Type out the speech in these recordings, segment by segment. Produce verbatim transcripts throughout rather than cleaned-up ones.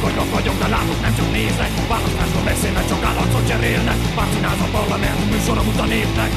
hatékonyak vagyok, de látok, nem csak néznek. Választásról beszélnek, csak állarcot cserélnek. Párcsináz a parlament, műsora mut a népnek.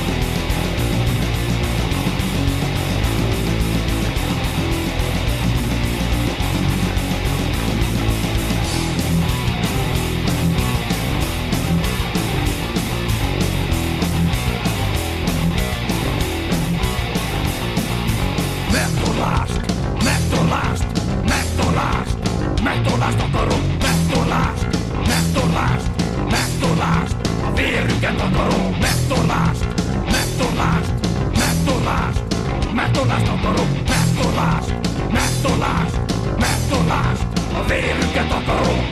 Megtorlást, megtorlást, megtorlást, megtorlást akarom, megtorlást, megtorlást, megtorlást, a vérüket akarom, megtorlást, megtorlást, megtorlást, megtorlást akarom, megtorlást, megtorlást, megtorlást, a vérüket akarom.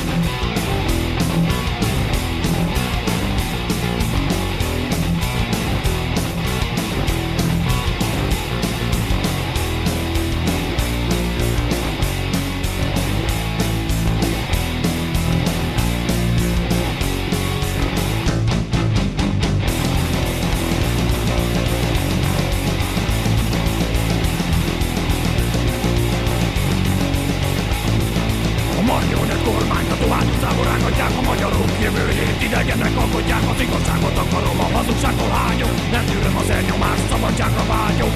Marionett kormányzató ányúzából rágatják a magyarok jövőjét. Idegenek aggódják, az igazságot akarom, a hazugságtól hányok. Nem tűröm az elnyomást, szabadságra vágyok.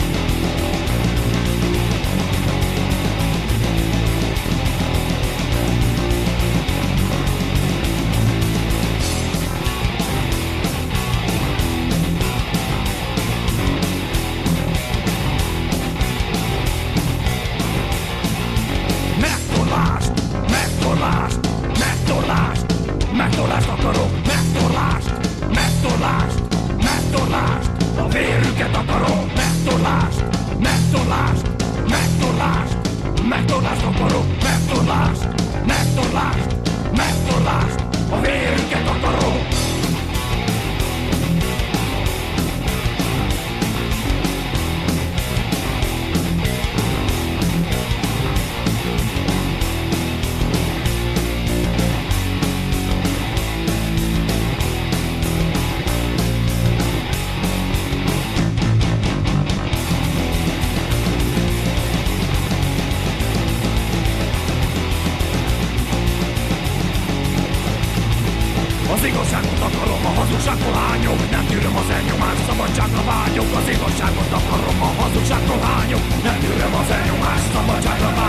Megtorlást, megtorlást, megtorlást akarom, megtorlást, megtorlást, megtorlást, a vérüket akarom, megtorlást, megtorlást, megtorlást, megtorlást akarom, megtorlást, megtorlást, megtorlást, a vérüket akarom. Az igazságot akarom, a hazugságtól hányok. Nem tűröm az elnyomást, szabadságra vágyok. Az igazságot akarom, a hazugságtól hányok. Nem tűröm az elnyomást, szabadságra vágyok.